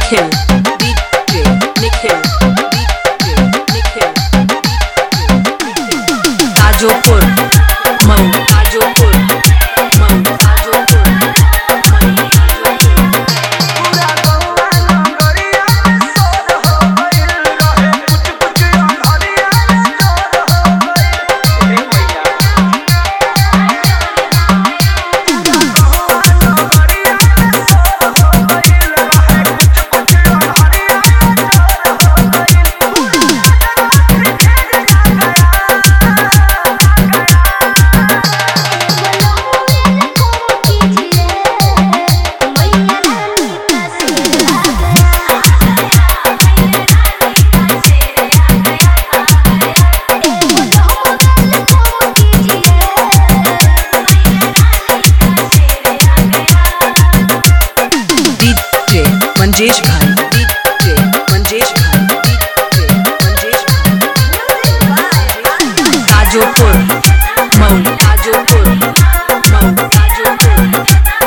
Nikhil DJ Nikhil Tajopur Mau Tajopur Mau Tajopur Manjesh भाई DJ Manjesh भाई DJ Manjesh भाई ताजोपुर मऊ ताजोपुर मऊ ताजोपुर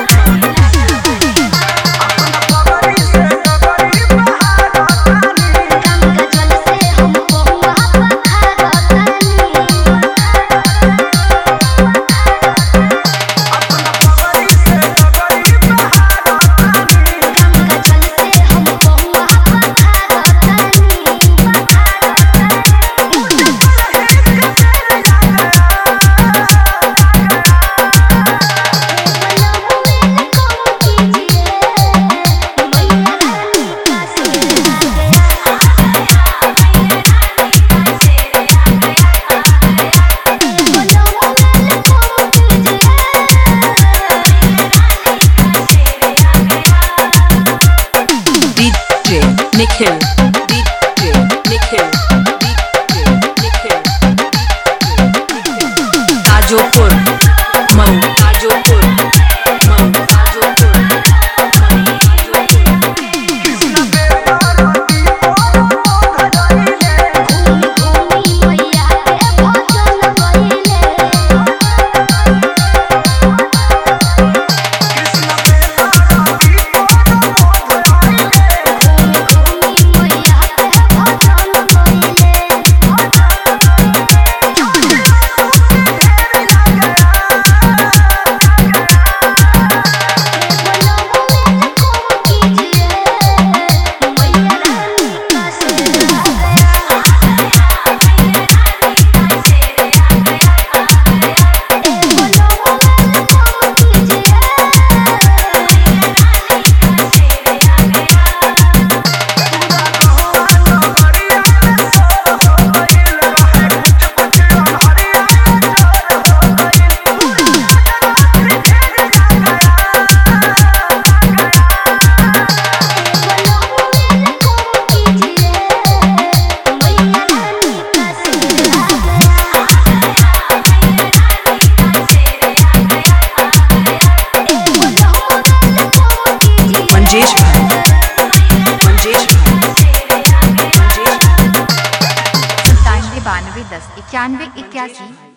निखिल DJ निखिल DJ निखिल ताजोपुर मऊ ताजोपुर मऊ ताजोपुर मंजेश भाई मंजेश भाई 97 92 10 91 81